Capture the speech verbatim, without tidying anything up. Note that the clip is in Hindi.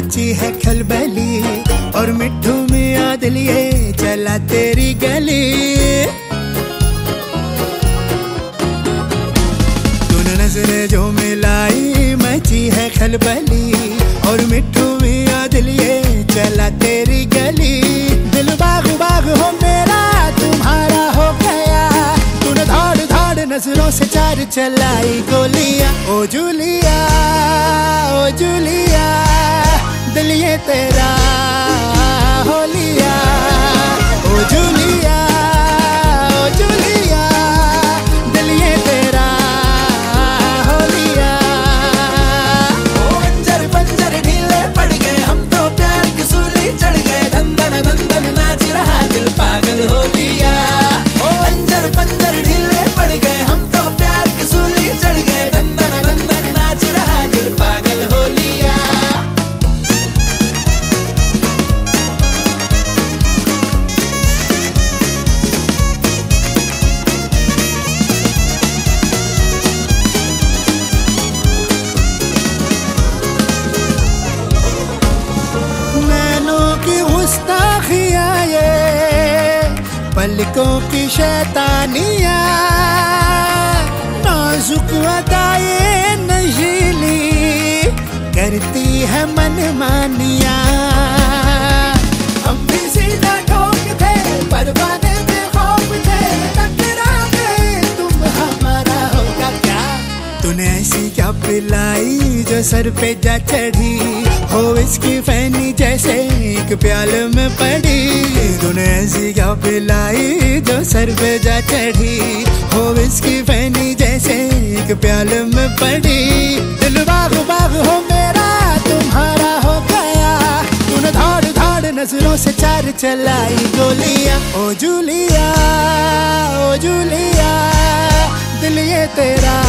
मची है खलबली और मिट्ठू मियां दिलिए चला तेरी गली। तूने नजरें जो मिलाई मची है खलबली और मिट्ठू मियां दिलिए चला तेरी गली। दिल बाग बाग हो मेरा तुम्हारा हो गया, तूने धाड़ धाड़ नजरों से चार चलाई गोलियां। ओ जूलिया ओ जूलिया दिल ये तेरा हो लिया। ओ जूलिया ओ जूलिया दिल ये तेरा हो लिया। ओ अंजर पंजर ढीले पड़ गए हम तो प्यार की सूली चढ़ गए, धंधन धंधन नाच रहा दिल पागल हो लिया। ओ अंजर पंजर ढीले पड़ गए हम तो प्यार की सूली चढ़ गए, धंधन धंधन नाच रहा दिल पागल हो लिया। पलकों की शैतानियाँ नाजुक अदाएं नशीली करती है मनमानियाँ। हम भी सीधा ठोक थे परवाने में खौफ थे, टकरा गए तुम हमारा होगा क्या। तूने ऐसी क्या पिलाई जो सर पे जा चढ़ी, हो इसकी फैनी जैसे एक प्याल में पड़ी। तूने ऐसी क्या पिलाई जो सर पे जा चढ़ी, हो इसकी फैनी जैसे एक प्याल में पड़ी। दिल बाग बाग हो मेरा तुम्हारा हो गया, तूने धाड़ धाड़ नजरों से चार चलाई गोलियां। ओ जूलिया ओ जूलिया दिल ये तेरा